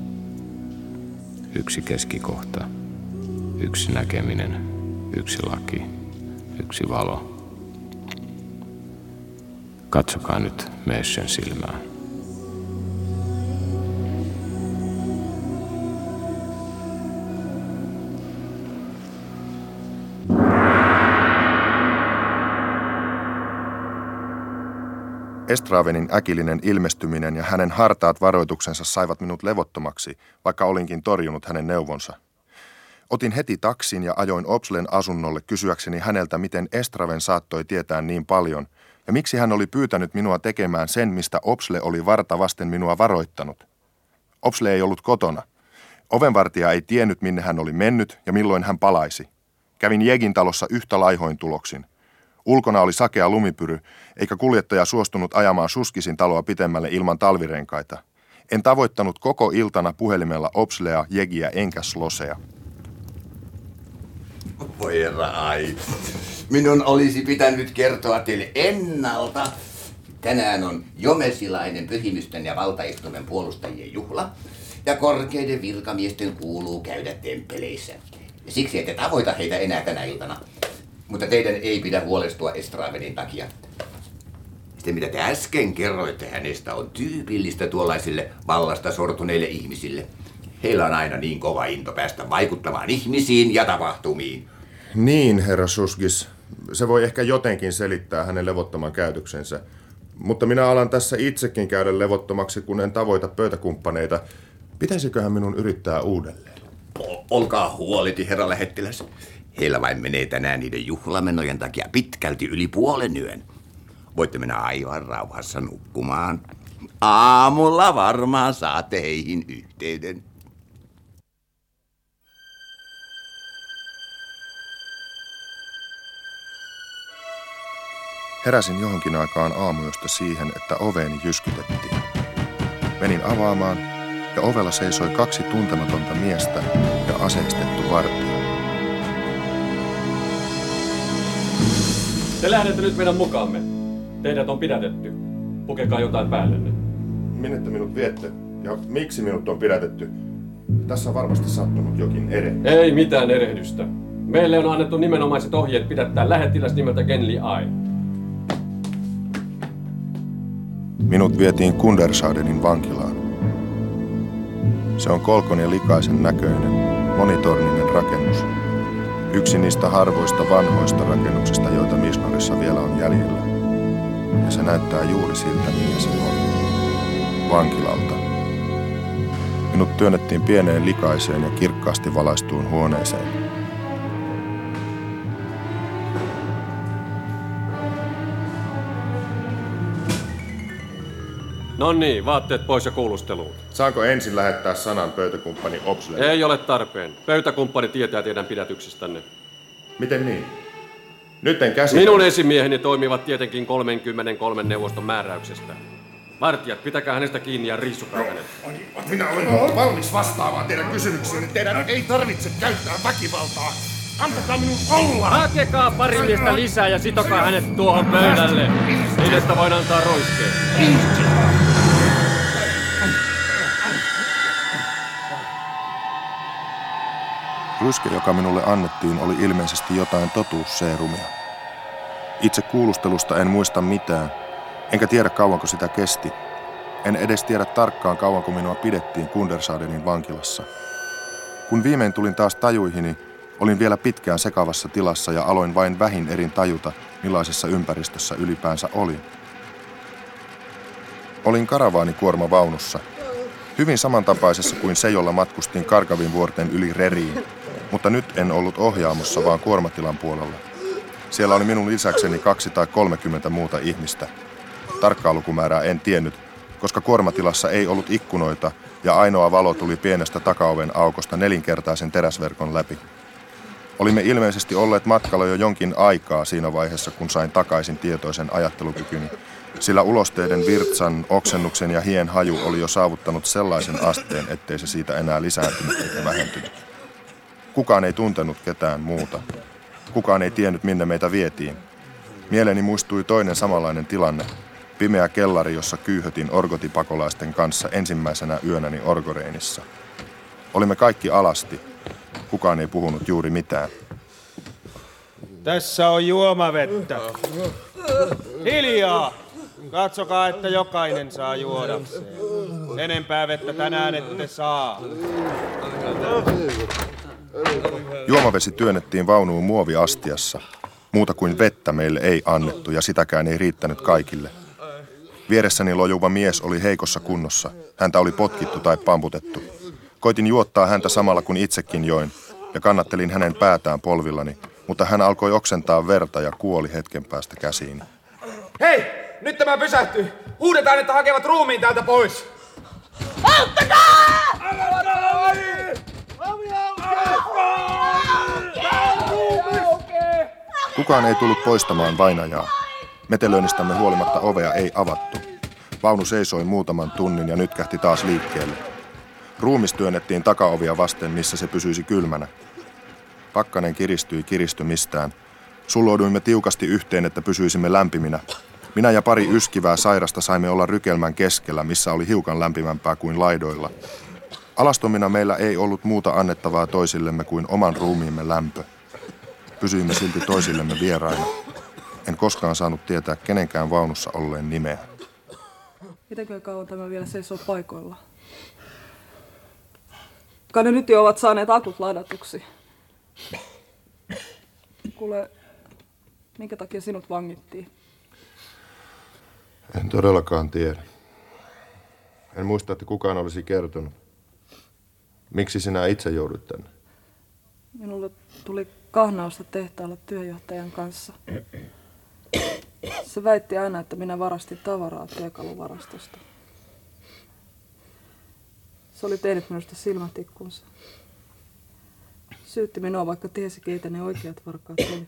Yksi keskikohta, yksi näkeminen, yksi laki, yksi valo. Katsokaa nyt Meeschen silmään. Estravenin äkillinen ilmestyminen ja hänen hartaat varoituksensa saivat minut levottomaksi, vaikka olinkin torjunut hänen neuvonsa. Otin heti taksin ja ajoin Opslen asunnolle kysyäkseni häneltä, miten Estraven saattoi tietää niin paljon, ja miksi hän oli pyytänyt minua tekemään sen, mistä Opsle oli varta vasten minua varoittanut. Opsle ei ollut kotona. Ovenvartija ei tiennyt, minne hän oli mennyt ja milloin hän palaisi. Kävin Jegin talossa yhtä laihoin tuloksin. Ulkona oli sakea lumipyry, eikä kuljettaja suostunut ajamaan Suskisin taloa pitemmälle ilman talvirenkaita. En tavoittanut koko iltana puhelimella Opslea, Jegiä enkä Slosea. Voi herra ai. Minun olisi pitänyt kertoa teille ennalta. Tänään on jomesilainen pyhimysten ja valtaistuimen puolustajien juhla, ja korkeiden virkamiesten kuuluu käydä temppeleissä. Siksi ette tavoita heitä enää tänä iltana. Mutta teidän ei pidä huolestua Estravenin takia. Se, mitä te äsken kerroitte hänestä, on tyypillistä tuollaisille vallasta sortuneille ihmisille. Heillä on aina niin kova into päästä vaikuttamaan ihmisiin ja tapahtumiin. Niin, herra Suskis. Se voi ehkä jotenkin selittää hänen levottoman käytöksensä. Mutta minä alan tässä itsekin käydä levottomaksi, kun en tavoita pöytäkumppaneita. Pitäisiköhän minun yrittää uudelleen? O- olkaa huoleti, herra lähettiläs. Heillä vain menee tänään niiden juhlamenojen takia pitkälti yli puolen yön. Voitte mennä aivan rauhassa nukkumaan. Aamulla varmaan saatte heihin yhteyden. Heräsin johonkin aikaan aamuyöstä siihen, että oveeni jyskytettiin. Menin avaamaan ja ovella seisoi kaksi tuntematonta miestä ja aseistettu vartija. Te lähdette nyt meidän mukaamme. Teidät on pidätetty. Pukekaa jotain päällenne. Minne te minut viette? Ja miksi minut on pidätetty? Tässä on varmasti sattunut jokin erehdys. Ei mitään erehdystä. Meille on annettu nimenomaiset ohjeet pidättää lähettiläs nimeltä Genli Ai. Minut vietiin Kundersaadenin vankilaan. Se on kolkon ja likaisen näköinen, monitorninen rakennus. Yksi niistä harvoista vanhoista rakennuksista, joita Misnorissa vielä on jäljellä. Ja se näyttää juuri siltä, mikä se on. Vankilalta. Minut työnnettiin pieneen likaiseen ja kirkkaasti valaistuun huoneeseen. No niin, vaatteet pois ja kuulusteluun. Saanko ensin lähettää sanan pöytäkumppani Opslelle? Ei ole tarpeen. Pöytäkumppani tietää teidän pidätyksestänne. Miten niin? Nyt en käsitä. Minun esimieheni toimivat tietenkin kolmekymmentäkolme neuvoston määräyksestä. Vartijat, pitäkää hänestä kiinni ja riissukaa no, hänet. Minä olen valmis vastaamaan teidän kysymyksiin. Teidän ei tarvitse käyttää väkivaltaa. Antakaa minun olla! Hakekaa pari miestä lisää ja sitokaa hänet tuohon pöydälle. Niin, että voin antaa roiskeen. Ryske, joka minulle annettiin, oli ilmeisesti jotain totuusseerumia. Itse kuulustelusta en muista mitään, enkä tiedä kauanko sitä kesti. En edes tiedä tarkkaan kauanko minua pidettiin Kundersaadenin vankilassa. Kun viimein tulin taas tajuihini, olin vielä pitkään sekavassa tilassa ja aloin vain vähin erin tajuta, millaisessa ympäristössä ylipäänsä olin. Olin karavaanikuormavaunussa, hyvin samantapaisessa kuin se, jolla matkustin Karkavin vuorten yli Reriin, mutta nyt en ollut ohjaamossa, vaan kuormatilan puolella. Siellä oli minun lisäkseni kaksi tai kolmekymmentä muuta ihmistä. Tarkkaa lukumäärää en tiennyt, koska kuormatilassa ei ollut ikkunoita ja ainoa valo tuli pienestä takaoven aukosta nelinkertaisen teräsverkon läpi. Olimme ilmeisesti olleet matkalla jo jonkin aikaa siinä vaiheessa, kun sain takaisin tietoisen ajattelukykyni, sillä ulosteiden virtsan, oksennuksen ja hien haju oli jo saavuttanut sellaisen asteen, ettei se siitä enää lisääntynyt eikä vähentynyt. Kukaan ei tuntenut ketään muuta. Kukaan ei tiennyt, minne meitä vietiin. Mieleeni muistui toinen samanlainen tilanne. Pimeä kellari, jossa kyyhötin orgotipakolaisten kanssa ensimmäisenä yönäni Orgoreinissa. Olimme kaikki alasti. Kukaan ei puhunut juuri mitään. Tässä on juomavettä. Hiljaa! Katsokaa, että jokainen saa juodakseen. Enempää vettä tänään ette saa. Juomavesi työnnettiin vaunuun muoviastiassa. Muuta kuin vettä meille ei annettu ja sitäkään ei riittänyt kaikille. Vieressäni lojuva mies oli heikossa kunnossa. Häntä oli potkittu tai pamputettu. Koitin juottaa häntä samalla kun itsekin join ja kannattelin hänen päätään polvillani, mutta hän alkoi oksentaa verta ja kuoli hetken päästä käsiini. Hei! Nyt tämä pysähtyy! Huudetaan, että hakevat ruumiin täältä pois! Auttakaa! Kukaan ei tullut poistamaan vainajaa. Metelöinnistämme huolimatta ovea ei avattu. Vaunu seisoi muutaman tunnin ja nytkähti taas liikkeelle. Ruumis työnnettiin takaovia vasten, missä se pysyisi kylmänä. Pakkanen kiristyi kiristymistään. Sullouduimme tiukasti yhteen, että pysyisimme lämpiminä. Minä ja pari yskivää sairasta saimme olla rykelmän keskellä, missä oli hiukan lämpimämpää kuin laidoilla. Alastomina meillä ei ollut muuta annettavaa toisillemme kuin oman ruumiimme lämpö. Pysyimme silti toisillemme vieraina. En koskaan saanut tietää kenenkään vaunussa olleen nimeä. Mitenkö kauan tämä vielä seisoo paikoilla? Kai ne nyt jo ovat saaneet akut ladatuksi. Kuule, minkä takia sinut vangittiin? En todellakaan tiedä. En muista, että kukaan olisi kertonut. Miksi sinä itse joudut tänne? Minulle tuli kahnausta tehtaalla työjohtajan kanssa. Se väitti aina, että minä varastin tavaraa työkaluvarastosta. Se oli tehnyt minusta silmätikkunsa. Syytti minua, vaikka tiesi, keitä ne oikeat varkaat oli.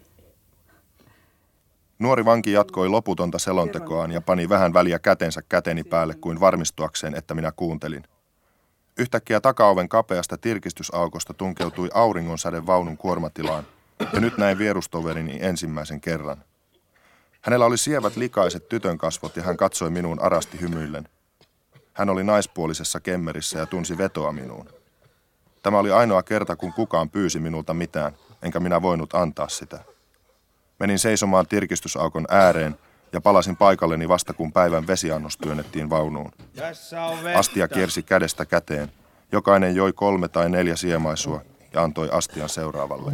Nuori vanki jatkoi loputonta selontekoaan ja pani vähän väliä kätensä käteni päälle kuin varmistuakseen, että minä kuuntelin. Yhtäkkiä takaoven kapeasta tirkistysaukosta tunkeutui auringonsäde vaunun kuormatilaan, ja nyt näin vierustoverini ensimmäisen kerran. Hänellä oli sievät likaiset tytön kasvot ja hän katsoi minuun arasti hymyillen. Hän oli naispuolisessa kemmerissä ja tunsi vetoa minuun. Tämä oli ainoa kerta, kun kukaan pyysi minulta mitään, enkä minä voinut antaa sitä. Menin seisomaan tirkistysaukon ääreen ja palasin paikalleni vasta, kun päivän vesiannos työnnettiin vaunuun. Astia kiersi kädestä käteen. Jokainen joi kolme tai neljä siemaisua ja antoi astian seuraavalle.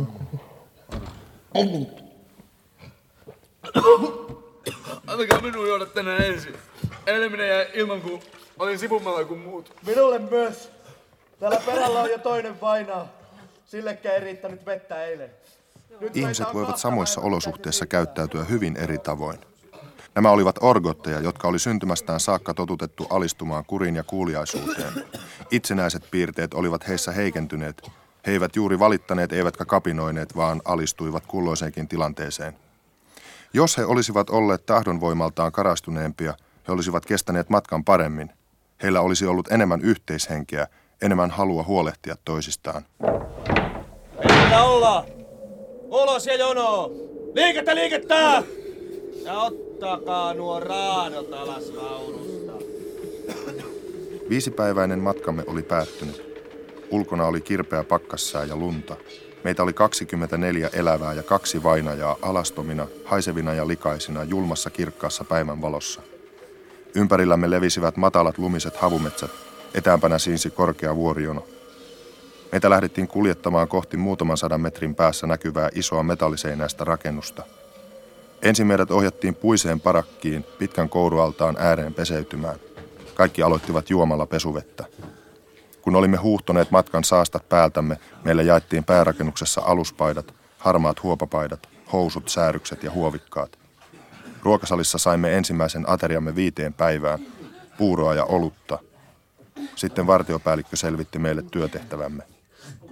Antakaa minun juoda tänään ensin. Eilen minä jäin ilman, kun olin sivummalla kuin muut. Minulle myös. Täällä perällä on jo toinen vainaa. Sillekään ei riittänyt vettä eilen. Nyt ihmiset voivat samoissa olosuhteissa käyttäytyä hyvin eri tavoin. Nämä olivat orgotteja, jotka oli syntymästään saakka totutettu alistumaan kuriin ja kuuliaisuuteen. Itsenäiset piirteet olivat heissä heikentyneet. He eivät juuri valittaneet eivätkä kapinoineet, vaan alistuivat kulloiseenkin tilanteeseen. Jos he olisivat olleet tahdonvoimaltaan karastuneempia, he olisivat kestäneet matkan paremmin. Heillä olisi ollut enemmän yhteishenkeä, enemmän halua huolehtia toisistaan. Meillä ollaan! Ulos ja jono! Liikettä, liikettä! Ja ottakaa nuo raadot alas vaunusta. Viisipäiväinen matkamme oli päättynyt. Ulkona oli kirpeä pakkassää ja lunta. Meitä oli kaksikymmentäneljä elävää ja kaksi vainajaa alastomina, haisevina ja likaisina julmassa kirkkaassa päivän valossa. Ympärillämme levisivät matalat lumiset havumetsät, etäämpänä siinsi korkea vuorijono. Meitä lähdettiin kuljettamaan kohti muutaman sadan metrin päässä näkyvää isoa metalliseinäistä rakennusta. Ensin meidät ohjattiin puiseen parakkiin pitkän kourualtaan ääreen peseytymään. Kaikki aloittivat juomalla pesuvettä. Kun olimme huuhtoneet matkan saastat päältämme, meille jaettiin päärakennuksessa aluspaidat, harmaat huopapaidat, housut, säärykset ja huovikkaat. Ruokasalissa saimme ensimmäisen ateriamme viiteen päivään, puuroa ja olutta. Sitten vartiopäällikkö selvitti meille työtehtävämme.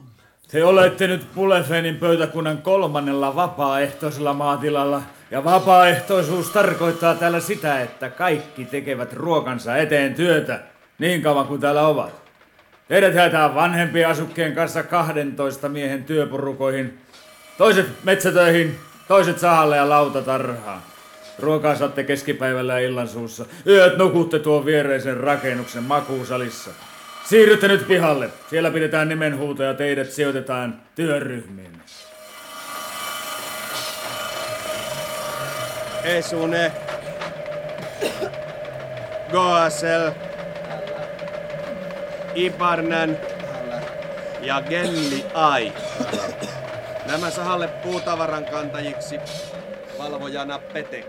Te olette nyt Pulefenin pöytäkunnan kolmannella vapaaehtoisella maatilalla. Ja vapaaehtoisuus tarkoittaa täällä sitä, että kaikki tekevät ruokansa eteen työtä niin kauan kuin täällä ovat. Teidät jaetaan vanhempien asukkeen kanssa kahdentoista miehen työporukoihin. Toiset metsätöihin, toiset sahalle ja lautatarhaan. Ruokaa saatte keskipäivällä ja illansuussa. Yöt nukutte tuon viereisen rakennuksen makuusalissa. Siirrytte nyt pihalle. Siellä pidetään nimenhuuto ja teidät sijoitetaan työryhmiin. Esune. Goasel. Ibarnan. Ja Gelli Ai. Nämä sahalle puutavaran kantajiksi. Valvojana Petek.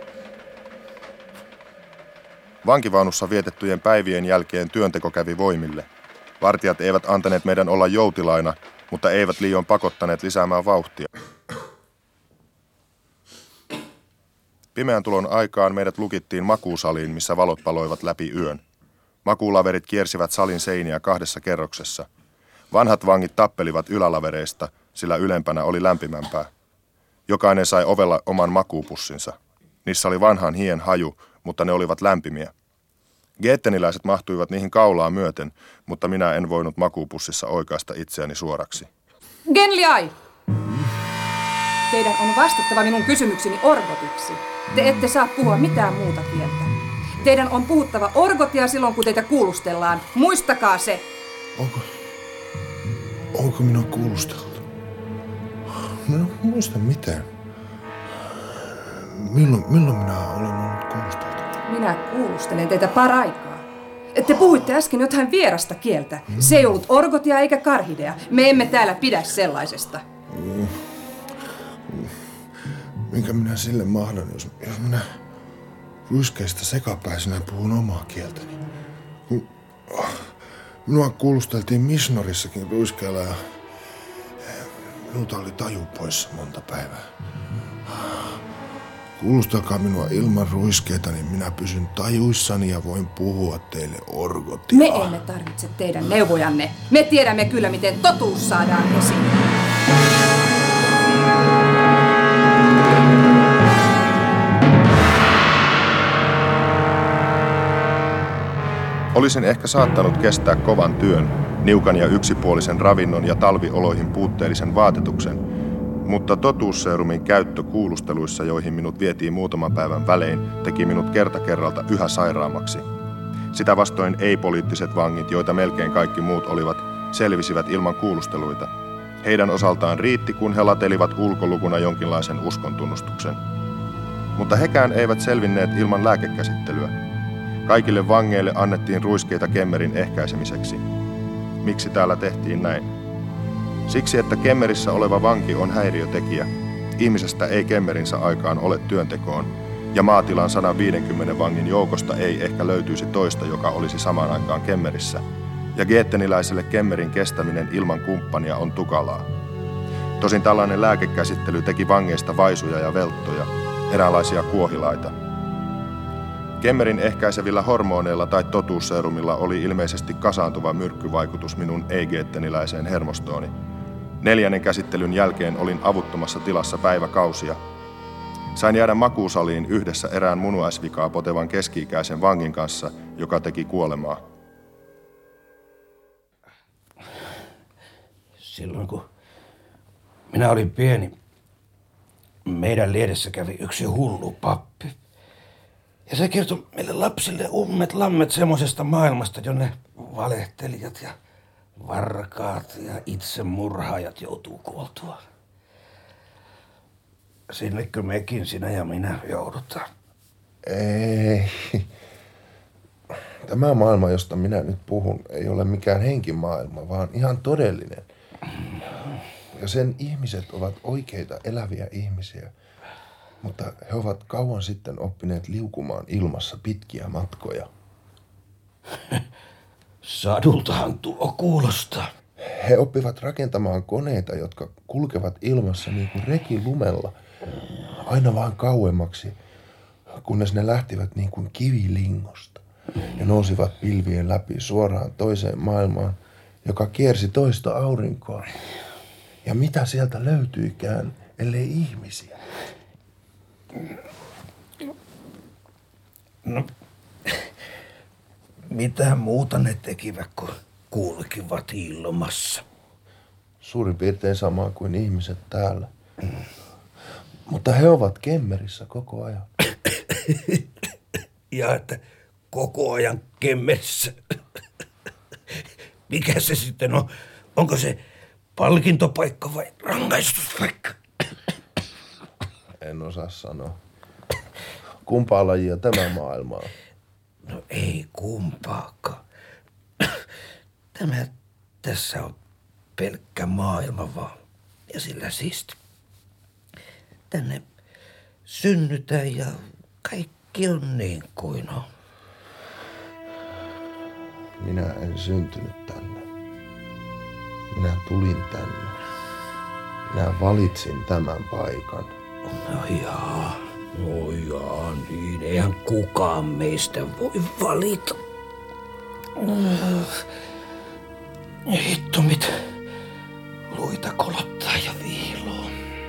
Vankivaunussa vietettyjen päivien jälkeen työnteko kävi voimille. Vartijat eivät antaneet meidän olla joutilaina, mutta eivät liian pakottaneet lisäämään vauhtia. Pimeän tulon aikaan meidät lukittiin makuusaliin, missä valot paloivat läpi yön. Makuulaverit kiersivät salin seiniä kahdessa kerroksessa. Vanhat vangit tappelivat ylälavereista, sillä ylempänä oli lämpimämpää. Jokainen sai ovella oman makuupussinsa. Niissä oli vanhan hien haju, mutta ne olivat lämpimiä. Geetteniläiset mahtuivat niihin kaulaa myöten, mutta minä en voinut makuupussissa oikaista itseäni suoraksi. Genli Ai! Teidän on vastattava minun kysymykseni orgotiksi. Te ette saa puhua mitään muuta kieltä. Teidän on puhuttava orgotia silloin, kun teitä kuulustellaan. Muistakaa se! Onko, onko minua kuulusteltu? Minä en muista mitään. Milloin, milloin minä olen ollut kuulusteltu? Minä kuulustelen teitä paraikaa. Te puhuitte äsken jotain vierasta kieltä. Se ei ollut orgotia eikä karhidea. Me emme täällä pidä sellaisesta. Minkä minä sille mahdan, jos, jos minä ruiskeista sekapäisenä puhun omaa kieltäni? Kun minua kuulusteltiin Misnorissakin ruiskeella ja minulta oli taju poissa monta päivää. Kuulustelkaa minua ilman ruiskeita, niin minä pysyn tajuissani ja voin puhua teille orgotia. Me emme tarvitse teidän neuvojanne. Me tiedämme kyllä, miten totuus saadaan esiin. Olisin ehkä saattanut kestää kovan työn, niukan ja yksipuolisen ravinnon ja talvioloihin puutteellisen vaatetuksen, mutta totuusseerumin käyttö kuulusteluissa, joihin minut vietiin muutaman päivän välein, teki minut kerta kerralta yhä sairaammaksi. Sitä vastoin ei-poliittiset vangit, joita melkein kaikki muut olivat, selvisivät ilman kuulusteluita. Heidän osaltaan riitti, kun he latelivat ulkolukuna jonkinlaisen uskontunnustuksen. Mutta hekään eivät selvinneet ilman lääkekäsittelyä. Kaikille vangeille annettiin ruiskeita kemmerin ehkäisemiseksi. Miksi täällä tehtiin näin? Siksi, että kemmerissä oleva vanki on häiriötekijä. Ihmisestä ei kemmerinsä aikaan ole työntekoon, ja maatilan sata viisikymmentä vangin joukosta ei ehkä löytyisi toista, joka olisi samaan aikaan kemmerissä. Ja geetteniläiselle kemmerin kestäminen ilman kumppania on tukalaa. Tosin tällainen lääkekäsittely teki vangeista vaisuja ja velttoja, eräänlaisia kuohilaita. Kemmerin ehkäisevillä hormoneilla tai totuusseerumilla oli ilmeisesti kasaantuva myrkkyvaikutus minun ei-geetteniläiseen hermostooni. Neljännen käsittelyn jälkeen olin avuttomassa tilassa päiväkausia. Sain jäädä makuusaliin yhdessä erään munuaisvikaa potevan keski-ikäisen vangin kanssa, joka teki kuolemaa. Silloin kun minä olin pieni, meidän liedessä kävi yksi hullu pappi. Ja se kertoi meille lapsille ummet lammet semmoisesta maailmasta, jonne valehtelijat ja varkaat ja itsemurhaajat joutuu kuoltua. Sinnekö mekin, sinä ja minä, joudutaan? Ei. Tämä maailma, josta minä nyt puhun, ei ole mikään henkimaailma, vaan ihan todellinen. Ja sen ihmiset ovat oikeita eläviä ihmisiä. Mutta he ovat kauan sitten oppineet liukumaan ilmassa pitkiä matkoja. Sadultahan tuo kuulostaa. He oppivat rakentamaan koneita, jotka kulkevat ilmassa niin kuin reki lumella. Aina vaan kauemmaksi, kunnes ne lähtivät niin kuin kivilingosta. Ja nousivat pilvien läpi suoraan toiseen maailmaan, joka kiersi toista aurinkoa. Ja mitä sieltä löytyikään, ellei ihmisiä? No, mitä muuta ne tekivät, kun kulkivat ilmassa? Suurin piirtein samaa kuin ihmiset täällä. Mm. Mutta he ovat Kemmerissä koko ajan. Ja että koko ajan Kemmerissä. Mikä se sitten on? Onko se palkintopaikka vai rangaistuspaikka? En osaa sanoa. Kumpaa lajia tämä maailma on? No ei kumpaakaan. Tämä tässä on pelkkä maailma vaan. Ja sillä siisti. Tänne synnytään ja kaikki on niin kuin on. Minä en syntynyt tänne. Minä tulin tänne. Minä valitsin tämän paikan. No jaa, no jaa, niin eihän kukaan meistä voi valita. Hittomit, luita kolottaa ja viiloo.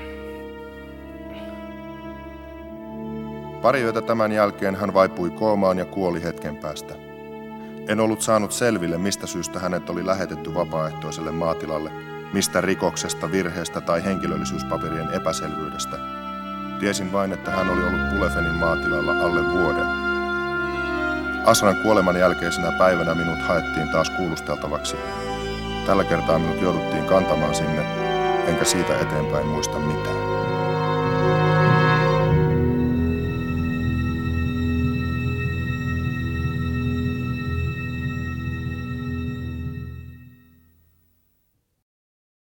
Pari yötä tämän jälkeen hän vaipui koomaan ja kuoli hetken päästä. En ollut saanut selville, mistä syystä hänet oli lähetetty vapaaehtoiselle maatilalle, mistä rikoksesta, virheestä tai henkilöllisyyspaperien epäselvyydestä. Tiesin vain, että hän oli ollut Pulefenin maatilalla alle vuoden. Asran kuoleman jälkeisenä päivänä minut haettiin taas kuulusteltavaksi. Tällä kertaa minut jouduttiin kantamaan sinne, enkä siitä eteenpäin muista mitään.